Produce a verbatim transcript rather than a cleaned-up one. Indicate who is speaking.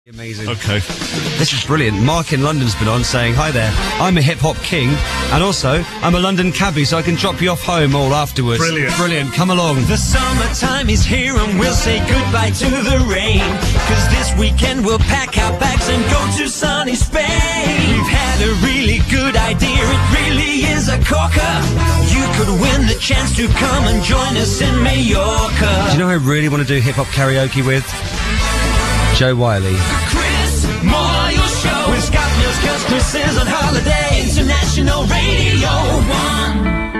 Speaker 1: Amazing.
Speaker 2: Okay.
Speaker 1: This is brilliant. Mark in London's been on saying, hi there, I'm a hip-hop king, and also, I'm a London cabbie, so I can drop you off home all afterwards.
Speaker 2: Brilliant.
Speaker 1: Brilliant, come along.
Speaker 3: The summertime is here and we'll say goodbye to the rain, cause this weekend we'll pack our bags and go to sunny Spain. We've had a really good idea, it really is a corker. You could win the chance to come and join us in Mallorca.
Speaker 1: Do you know who I really want to do hip-hop karaoke with? Joe Wiley.
Speaker 3: Chris Moyle Show with Scott Mills, cause Chris is on holiday. International Radio one.